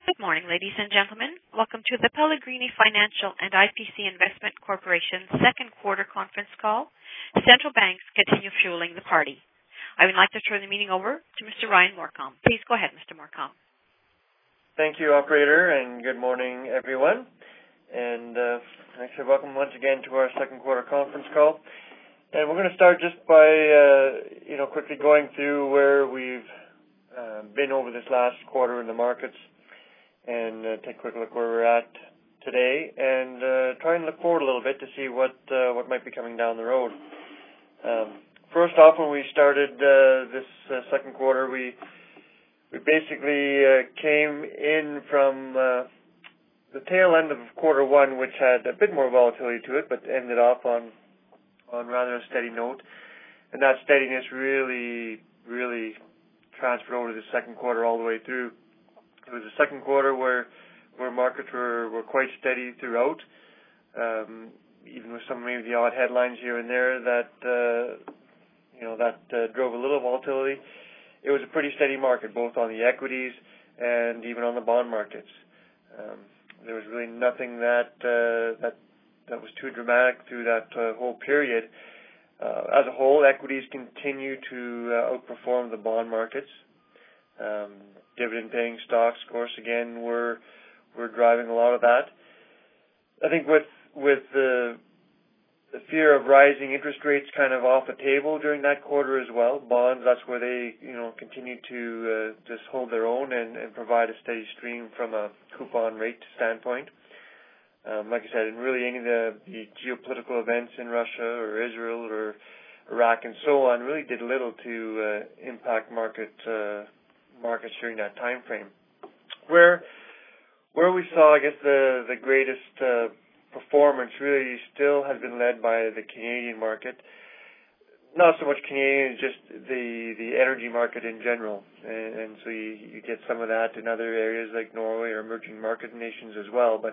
Good morning, ladies and gentlemen. Welcome to the Pellegrini Financial and IPC Investment Corporation second quarter conference call. Central banks continue fueling the party. I would like to turn the meeting over to Mr. Ryan Morcom. Please go ahead, Mr. Morcom. Thank you, operator, and good morning, everyone. And actually, welcome once again to our second quarter conference call. And we're going to start just by, quickly going through where we've been over this last quarter in the markets, and take a quick look where we're at today, and try and look forward a little bit to see what might be coming down the road. First off, when we started this second quarter, we basically came in from the tail end of quarter one, which had a bit more volatility to it, but ended off on rather a steady note. And that steadiness really transferred over to the second quarter all the way through. It was a second quarter where markets were quite steady throughout, even with some maybe the odd headlines here and there that drove a little volatility. It was a pretty steady market, both on the equities and even on the bond markets. There was really nothing that was too dramatic through that whole period. As a whole, equities continue to outperform the bond markets. Dividend-paying stocks, of course, again, were driving a lot of that. I think with the fear of rising interest rates kind of off the table during that quarter as well, bonds, that's where they continue to just hold their own and provide a steady stream from a coupon rate standpoint. Like I said, and really any of the geopolitical events in Russia or Israel or Iraq and so on really did little to impact markets during that time frame. Where we saw, I guess, the greatest performance really still has been led by the Canadian market. Not so much Canadian, just the energy market in general. And so you get some of that in other areas like Norway or emerging market nations as well. But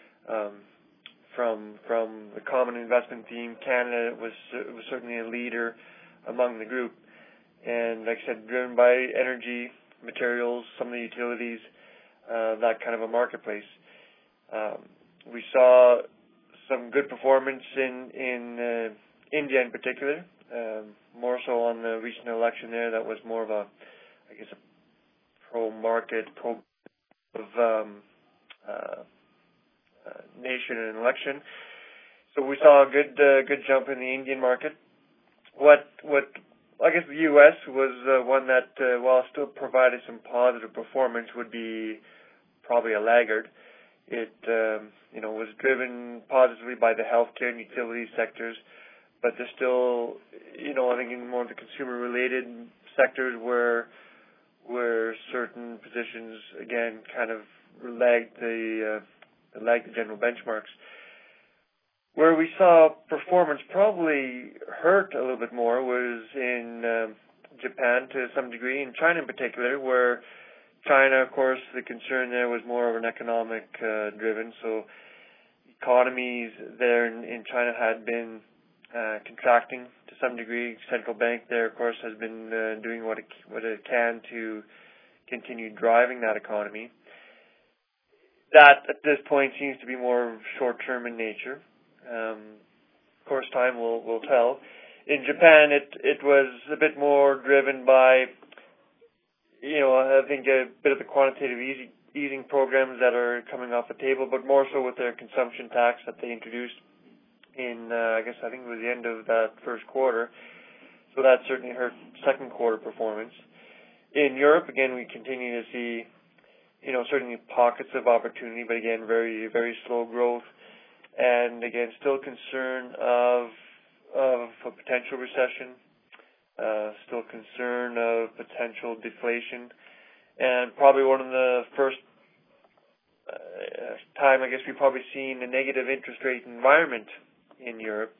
from the common investment theme, Canada was certainly a leader among the group. And like I said, driven by energy, materials, some of the utilities, that kind of a marketplace. We saw some good performance in India in particular, more so on the recent election there. That was more of a pro-market, nation and election. So we saw a good jump in the Indian market. What I guess the U.S. was one that, while still provided some positive performance, would be probably a laggard. It was driven positively by the healthcare and utility sectors, but there's still, I think in more of the consumer-related sectors where certain positions again kind of lagged the general benchmarks. Where we saw performance probably hurt a little bit more was in Japan to some degree, and China in particular, where China, of course, the concern there was more of an economic driven. So economies there in China had been contracting to some degree. Central bank there, of course, has been doing what it can to continue driving that economy. That, at this point, seems to be more short-term in nature. Of course, time will tell. In Japan, it was a bit more driven by, I think a bit of the quantitative easing programs that are coming off the table, but more so with their consumption tax that they introduced in, I think it was the end of that first quarter. So that certainly hurt second quarter performance. In Europe, again, we continue to see certainly pockets of opportunity, but again, very, very slow growth. And again, still concern of a potential recession, still concern of potential deflation. And probably one of the first time, I guess, we've probably seen a negative interest rate environment in Europe,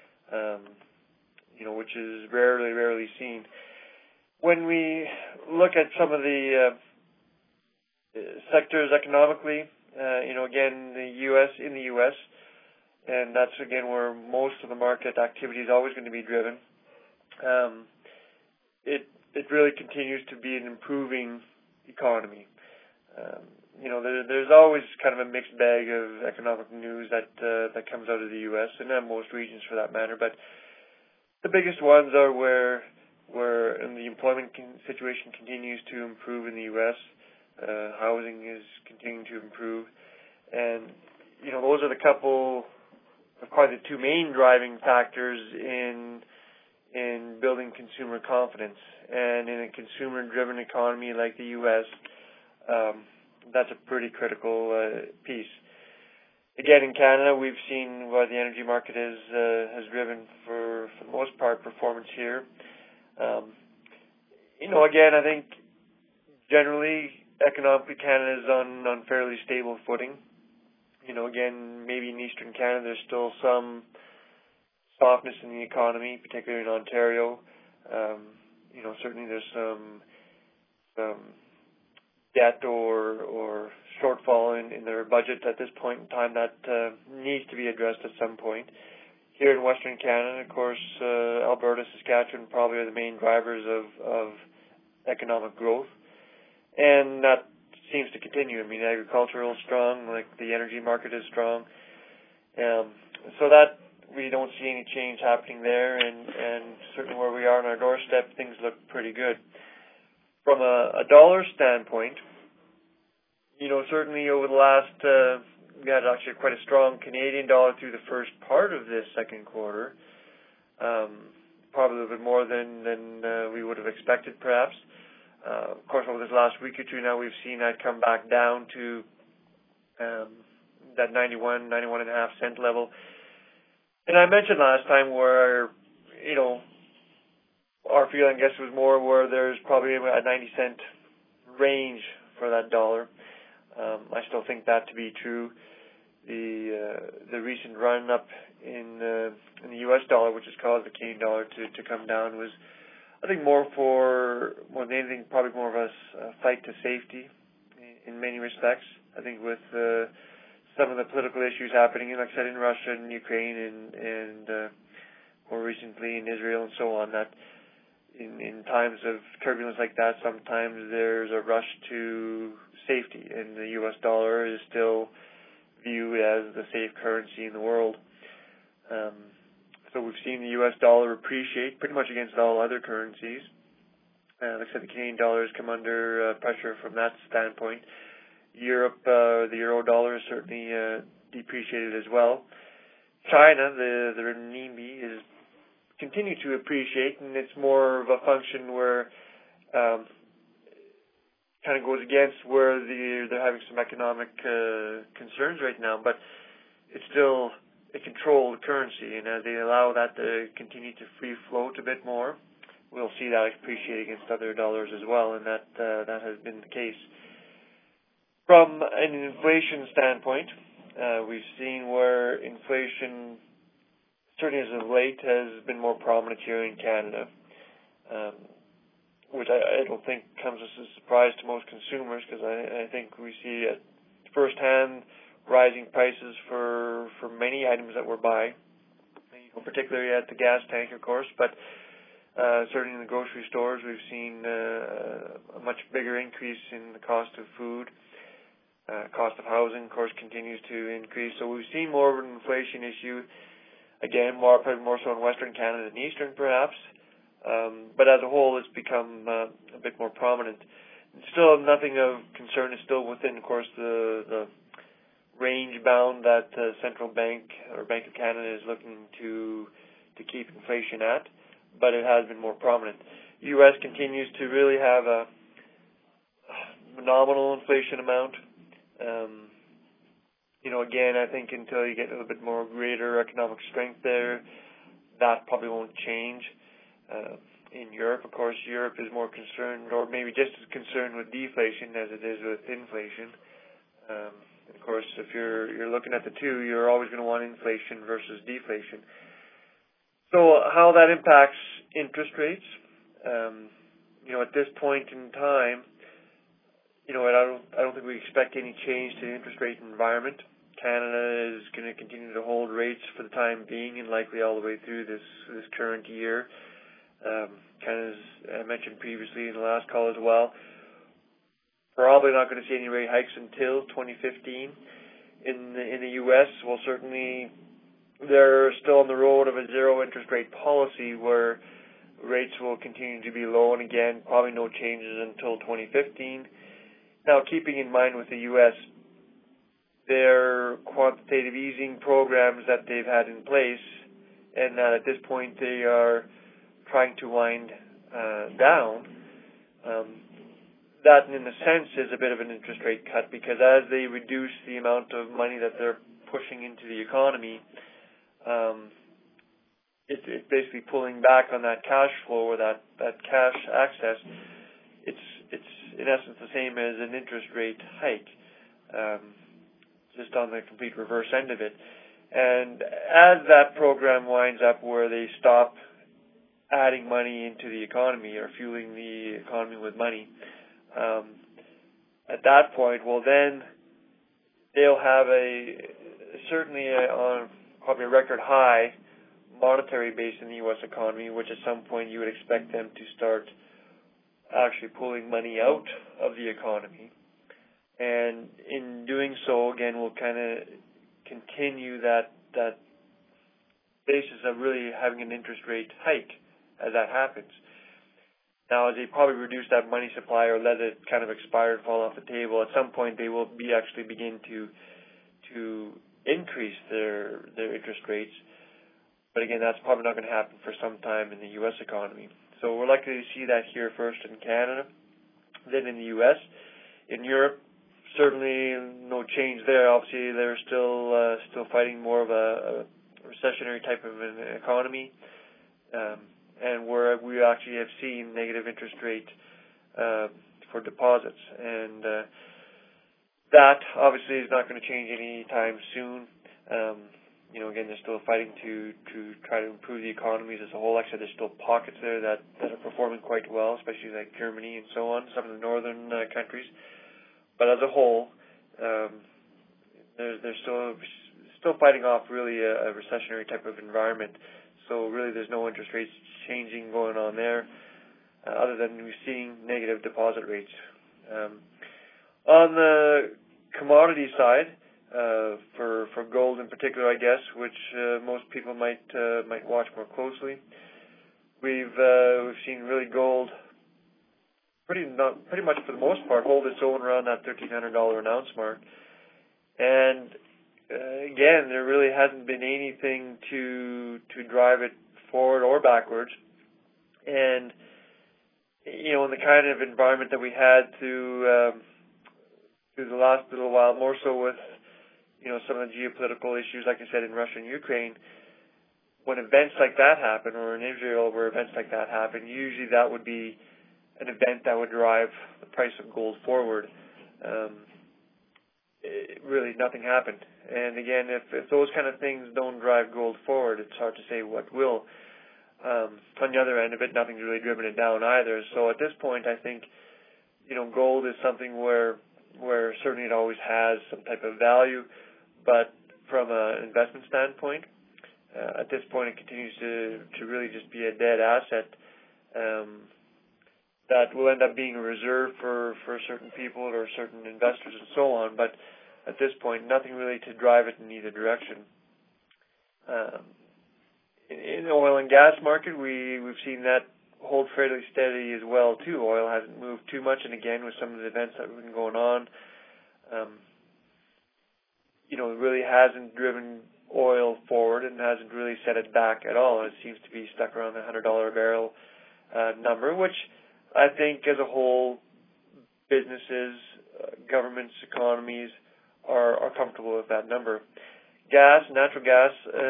which is rarely seen. When we look at some of the sectors economically, again, in the U.S., and that's again where most of the market activity is always going to be driven. It really continues to be an improving economy. there's always kind of a mixed bag of economic news that comes out of the U.S. and most regions for that matter. But the biggest ones are where the employment situation continues to improve in the U.S. Housing is continuing to improve, and those are the couple of probably the two main driving factors in building consumer confidence. And in a consumer-driven economy like the U.S., that's a pretty critical piece. Again, in Canada, we've seen what the energy market has driven for the most part performance here. Again, I think generally economically Canada is on fairly stable footing. Again, maybe in Eastern Canada there's still some softness in the economy, particularly in Ontario. Certainly there's some debt or shortfall in their budget at this point in time that needs to be addressed at some point. Here in Western Canada, of course, Alberta, Saskatchewan probably are the main drivers of economic growth, and that seems to continue. I mean, agricultural is strong, like the energy market is strong, so that we don't see any change happening there, and certainly where we are on our doorstep, things look pretty good. From a dollar standpoint, certainly over the last, we had actually quite a strong Canadian dollar through the first part of this second quarter, probably a little bit more than we would have expected perhaps. Of course, over this last week or two now, we've seen that come back down to that 91 and a half cent level. And I mentioned last time where, our feeling, I guess, was more where there's probably a 90-cent range for that dollar. I still think that to be true. The recent run up in the U.S. dollar, which has caused the Canadian dollar to come down, was, I think, more than anything, probably more of a fight to safety in many respects. I think with some of the political issues happening, like I said, in Russia and Ukraine and more recently in Israel and so on, that in times of turbulence like that, sometimes there's a rush to safety, and the U.S. dollar is still viewed as the safe currency in the world. So we've seen the U.S. dollar appreciate pretty much against all other currencies. Like I said, the Canadian dollar has come under pressure from that standpoint. Europe, the euro dollar is certainly depreciated as well. China, the renminbi, is continue to appreciate, and it's more of a function where kind of goes against where they're having some economic concerns right now, but it's still a controlled currency, and as they allow that to continue to free float a bit more, we'll see that appreciate against other dollars as well, and that has been the case. From an inflation standpoint, we've seen where inflation, certainly as of late, has been more prominent here in Canada, which I don't think comes as a surprise to most consumers, because I think we see at firsthand rising prices for many items that we're buying, particularly at the gas tank, of course, but certainly in the grocery stores, we've seen a much bigger increase in the cost of food. Cost of housing, of course, continues to increase. So we've seen more of an inflation issue, again, probably more so in Western Canada than Eastern, perhaps. But as a whole, it's become a bit more prominent. Still, nothing of concern is still within, of course, the range bound that Central Bank or Bank of Canada is looking to keep inflation at, but it has been more prominent. The U.S. continues to really have a nominal inflation amount. Again, I think until you get a little bit more greater economic strength there, that probably won't change. In Europe, of course, Europe is more concerned, or maybe just as concerned with deflation as it is with inflation. Of course, if you're looking at the two, you're always going to want inflation versus deflation. So how that impacts interest rates, at this point in time, I don't think we expect any change to the interest rate environment. Canada is going to continue to hold rates for the time being and likely all the way through this current year. Kind of, as I mentioned previously in the last call as well, probably not going to see any rate hikes until 2015 in the U.S. Well, certainly they're still on the road of a zero interest rate policy where rates will continue to be low, and again, probably no changes until 2015. Now, keeping in mind with the U.S., their quantitative easing programs that they've had in place, and that at this point they are trying to wind down, that in a sense is a bit of an interest rate cut, because as they reduce the amount of money that they're pushing into the economy, it's basically pulling back on that cash flow or that cash access. It's in essence the same as an interest rate hike, just on the complete reverse end of it. And as that program winds up where they stop adding money into the economy or fueling the economy with money, at that point, well, then they'll have certainly on probably a record high monetary base in the U.S. economy, which at some point you would expect them to start actually pulling money out of the economy. And in doing so, again, we'll kind of continue that basis of really having an interest rate hike as that happens. Now, as they probably reduce that money supply or let it kind of expire and fall off the table, at some point they will actually begin to increase their interest rates. But again, that's probably not going to happen for some time in the U.S. economy. So we're likely to see that here first in Canada, then in the U.S. In Europe, certainly no change there. Obviously, they're still fighting more of a recessionary type of an economy, and where we actually have seen negative interest rate for deposits. And that obviously is not going to change anytime soon. Again, they're still fighting to try to improve the economies as a whole. Actually, there's still pockets there that are performing quite well, especially like Germany and so on, some of the northern countries. But as a whole, they're still fighting off really a recessionary type of environment. So really, there's no interest rates changing going on there, other than we're seeing negative deposit rates. On the commodity side, for gold in particular, I guess, which most people might watch more closely, we've seen really gold pretty much for the most part hold its own around that $1,300 an ounce mark. And again, there really hasn't been anything to drive it forward or backwards. And in the kind of environment that we had through the last little while, more so with some of the geopolitical issues, like I said, in Russia and Ukraine, when events like that happen, or in Israel where events like that happen, usually that would be an event that would drive the price of gold forward. Really nothing happened. And again, if those kind of things don't drive gold forward, it's hard to say what will. On the other end of it, nothing's really driven it down either. So at this point, I think, gold is something where certainly it always has some type of value, but from an investment standpoint, at this point it continues to really just be a dead asset that will end up being a reserve for certain people or certain investors and so on, but at this point, nothing really to drive it in either direction. In the oil and gas market, we've seen that hold fairly steady as well, too. Oil hasn't moved too much, and again, with some of the events that have been going on, it really hasn't driven oil forward and hasn't really set it back at all. It seems to be stuck around the $100 a barrel number, which I think as a whole, businesses, governments, economies are comfortable with that number. Natural gas,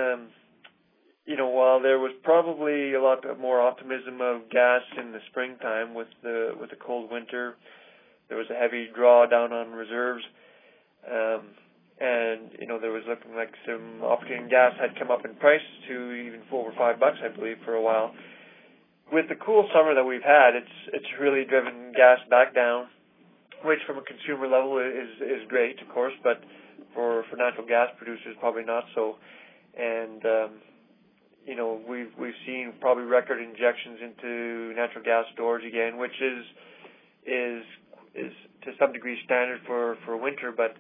while there was probably a lot more optimism of gas in the springtime with the cold winter, there was a heavy drawdown on reserves, and there was looking like some opportunity. Gas had come up in price to even over $5, I believe, for a while. With the cool summer that we've had, it's really driven gas back down, which from a consumer level is great, of course, but for natural gas producers, probably not so. And we've seen probably record injections into natural gas storage again, which is to some degree standard for winter, but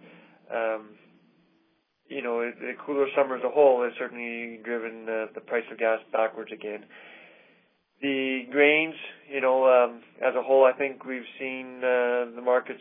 the cooler summer as a whole has certainly driven the price of gas backwards again. The grains, as a whole, I think we've seen the markets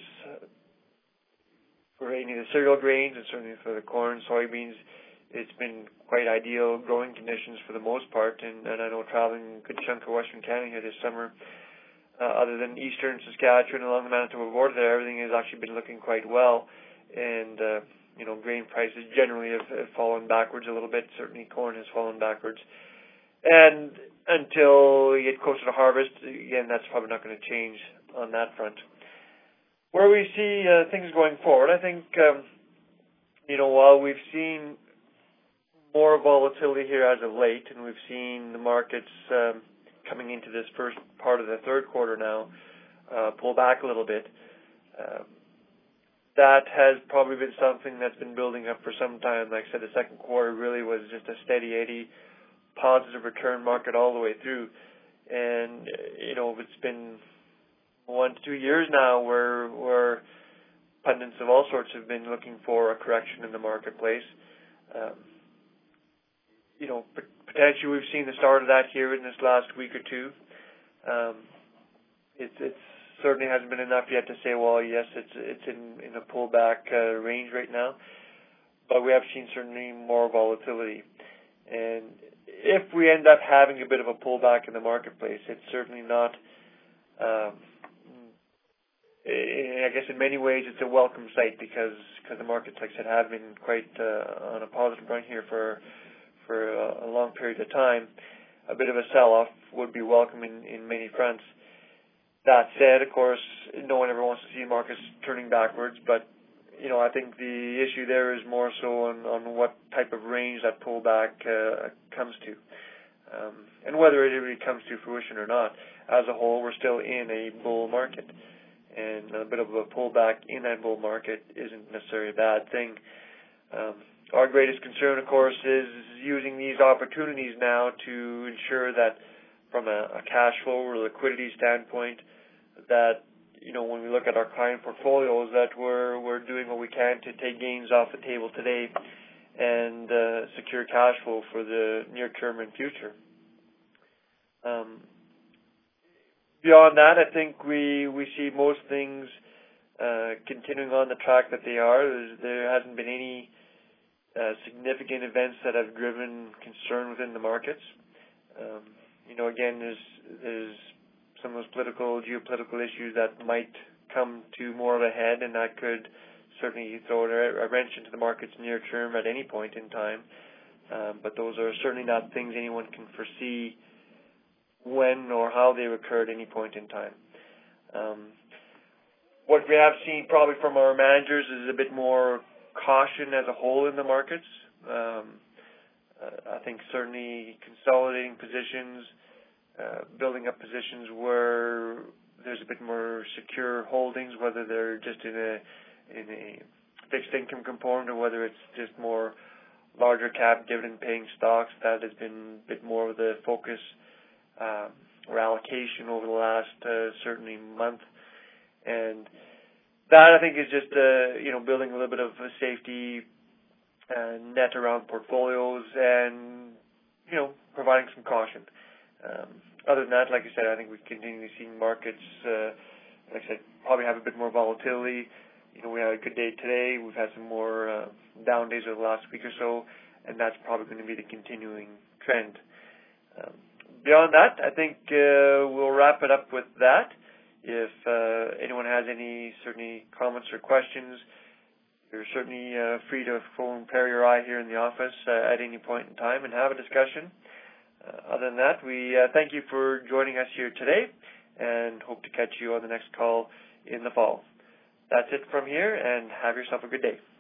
for any of the cereal grains and certainly for the corn, soybeans, it's been quite ideal growing conditions for the most part. And I know traveling a good chunk of Western Canada here this summer, other than eastern Saskatchewan along the Manitoba border there, everything has actually been looking quite well. And, grain prices generally have fallen backwards a little bit. Certainly corn has fallen backwards. And until you get closer to harvest, again, that's probably not going to change on that front. Where we see things going forward, I think, while we've seen more volatility here as of late, and we've seen the markets coming into this first part of the third quarter now pull back a little bit, that has probably been something that's been building up for some time. Like I said, the second quarter really was just a steady Eddie positive return market all the way through. And, it's been 1 to 2 years now where pundits of all sorts have been looking for a correction in the marketplace. Potentially we've seen the start of that here in this last week or two. It certainly hasn't been enough yet to say, well, yes, it's in a pullback range right now, but we have seen certainly more volatility. And if we end up having a bit of a pullback in the marketplace, it's certainly not, I guess in many ways it's a welcome sight because the markets, like I said, have been quite on a positive run here for a long period of time. A bit of a sell-off would be welcome in many fronts. That said, of course, no one ever wants to see markets turning backwards, but I think the issue there is more so on what type of range that pullback comes to, and whether it really comes to fruition or not. As a whole, we're still in a bull market, and a bit of a pullback in that bull market isn't necessarily a bad thing. Our greatest concern, of course, is using these opportunities now to ensure that from a cash flow or liquidity standpoint, that when we look at our client portfolios, that we're doing what we can to take gains off the table today and secure cash flow for the near term and future. Beyond that, I think we see most things continuing on the track that they are. There hasn't been any significant events that have driven concern within the markets. Again, there's some of those geopolitical issues that might come to more of a head, and that could certainly throw a wrench into the markets near term at any point in time. But those are certainly not things anyone can foresee when or how they occur at any point in time. What we have seen probably from our managers is a bit more caution as a whole in the markets. I think certainly consolidating positions, building up positions where there's a bit more secure holdings, whether they're just in a fixed income component or whether it's just more larger cap dividend paying stocks. That has been a bit more of the focus or allocation over the last certainly month. And that, I think, is just building a little bit of a safety net around portfolios and providing some caution. Other than that, like I said, I think we continue to see markets, like I said, probably have a bit more volatility. We had a good day today. We've had some more down days over the last week or so, and that's probably going to be the continuing trend. Beyond that, I think we'll wrap it up with that. If anyone has any certainly comments or questions, you're certainly free to phone Perry or I here in the office at any point in time and have a discussion. Other than that, we thank you for joining us here today and hope to catch you on the next call in the fall. That's it from here, and have yourself a good day.